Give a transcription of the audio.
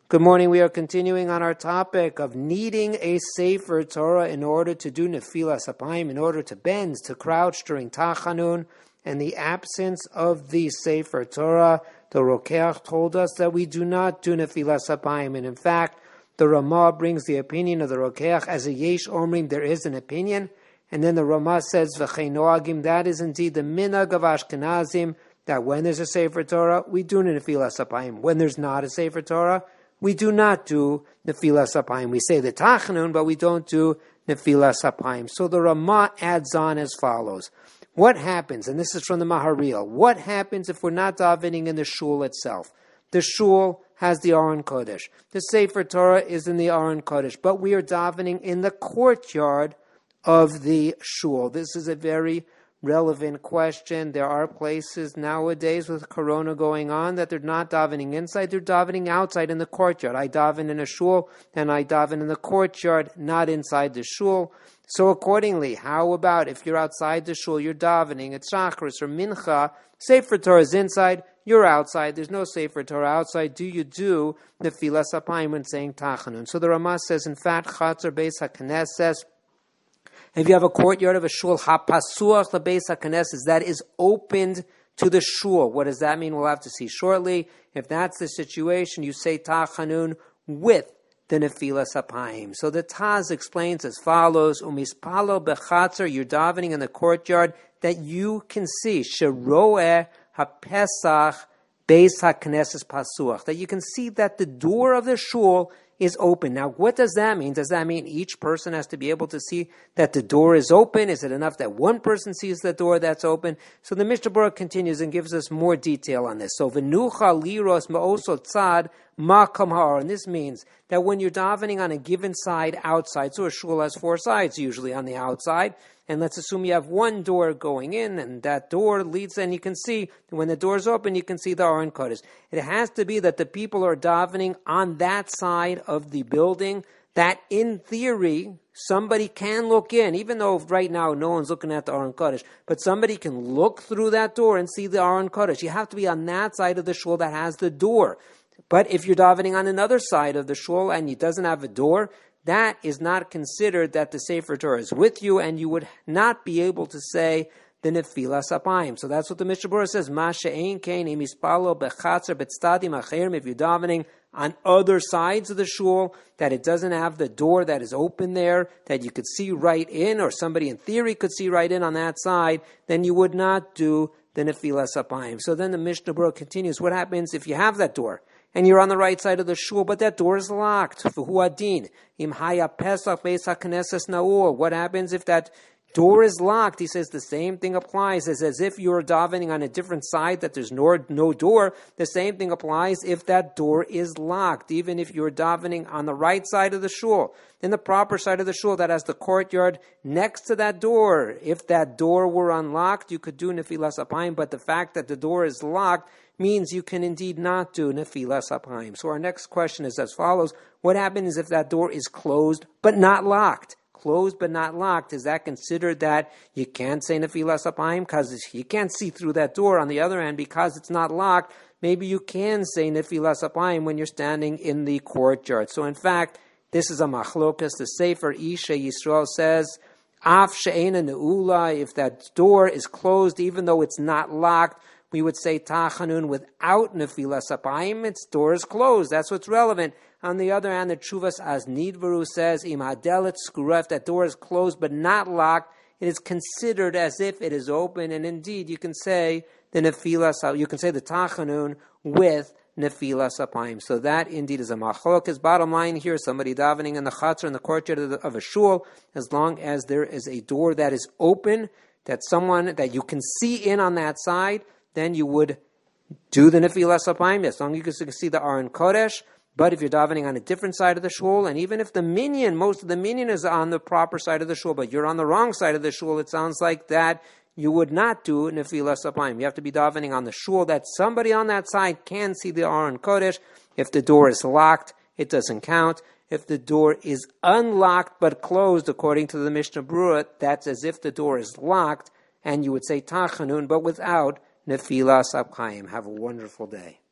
Good morning. We are continuing on our topic of needing a Sefer Torah in order to do Nefilas Apayim, in order to bend, to crouch during Tachanun, and the absence of the Sefer Torah. The Rokeach told us that we do not do Nefilas Apayim, and in fact, the Ramah brings the opinion of the Rokeach as a Yesh Omrim, there is an opinion, and then the Ramah says, V'chei Noagim, that is indeed the Minhag of Ashkenazim, that when there's a Sefer Torah, we do Nefilas Apayim. When there's not a Sefer Torah, we do not do Nefilas Apayim. We say the Tachanun, but we don't do Nefilas Apayim. So the Ramah adds on as follows. What happens, and this is from the Maharil, what happens if we're not davening in the shul itself? The shul has the Aron Kodesh. The Sefer Torah is in the Aron Kodesh, but we are davening in the courtyard of the shul. This is a very relevant question. There are places nowadays with Corona going on that they're not davening inside, they're davening outside in the courtyard. I daven in a shul and I daven in the courtyard, not inside the shul. So accordingly, how about if you're outside the shul, you're davening, it's Shachris or Mincha, Sefer Torah is inside, you're outside, there's no Sefer Torah outside, do you do Nefilas Apayim when saying Tachanun? So the Ramah says, in fact, Chatzar Beis HaKnesses, if you have a courtyard of a shul, hapasuach lebeis haKnesses, that is opened to the shul. What does that mean? We'll have to see shortly. If that's the situation, you say Tachanun with the Nefilas Apayim. So the Taz explains as follows: Umispalo bechatzar, you're davening in the courtyard that you can see sheroeh hapesach beis haKnesses pasuach, that you can see that the door of the shul is open. Now, what does that mean? Does that mean each person has to be able to see that the door is open? Is it enough that one person sees the door that's open? So the Mishnah Berurah continues and gives us more detail on this. So, v'nucha liros ma'osot tzad ma'kam ha'ar. And this means that when you're davening on a given side outside, so a shul has four sides usually on the outside, and let's assume you have one door going in, and that door leads, and you can see, when the door's open, you can see the Aron Kodesh. It has to be that the people are davening on that side of the building, that in theory, somebody can look in, even though right now no one's looking at the Aron Kodesh, but somebody can look through that door and see the Aron Kodesh. You have to be on that side of the shul that has the door. But if you're davening on another side of the shul and it doesn't have a door, that is not considered that the Sefer Torah is with you, and you would not be able to say the Nefilas Apayim. So that's what the Mishnah Berurah says. Ma she'ein kein im yispalo bechatzer betzadim acherim. If you're davening on other sides of the shul, that it doesn't have the door that is open there, that you could see right in, or somebody in theory could see right in on that side, then you would not do the Nefilas Apayim. So then the Mishnah Berurah continues. What happens if you have that door and you're on the right side of the shul, but that door is locked? What happens if that door is locked? He says the same thing applies as if you're davening on a different side that there's no door. The same thing applies if that door is locked. Even if you're davening on the right side of the shul, in the proper side of the shul that has the courtyard next to that door, if that door were unlocked, you could do Nefilas Apayim, but the fact that the door is locked means you can indeed not do Nefilas Apayim. So our next question is as follows. What happens if that door is closed but not locked? Closed but not locked, is that considered that you can't say Nefilas Apayim because you can't see through that door? On the other hand, because it's not locked, maybe you can say Nefilas Apayim when you're standing in the courtyard. So in fact, this is a machlokas. The Sefer Isha Yisrael says, Af she'ena ne'ula, if that door is closed, even though it's not locked, we would say Tachanun without Nefilas Apayim. Its door is closed. That's what's relevant. On the other hand, the Tshuvas Az Nidvaru says, Im hadelet skura, if that door is closed but not locked, it is considered as if it is open. And indeed, you can say the Nefilas, you can say the Tachanun with Nefilas Apayim. So that indeed is a machlokas. Bottom line here, somebody davening in the chatzar, in the courtyard of a shul, as long as there is a door that is open, that you can see in on that side, then you would do the Nefilas Apayim, as long as you can see the Aron Kodesh. But if you're davening on a different side of the shul, and even if most of the minyan is on the proper side of the shul, but you're on the wrong side of the shul, it sounds like that you would not do Nefilas Apayim. You have to be davening on the shul that somebody on that side can see the Aron Kodesh. If the door is locked, it doesn't count. If the door is unlocked but closed, according to the Mishnah Berurah, that's as if the door is locked, and you would say Tachanun, but without Nefilas Apayim. Have a wonderful day.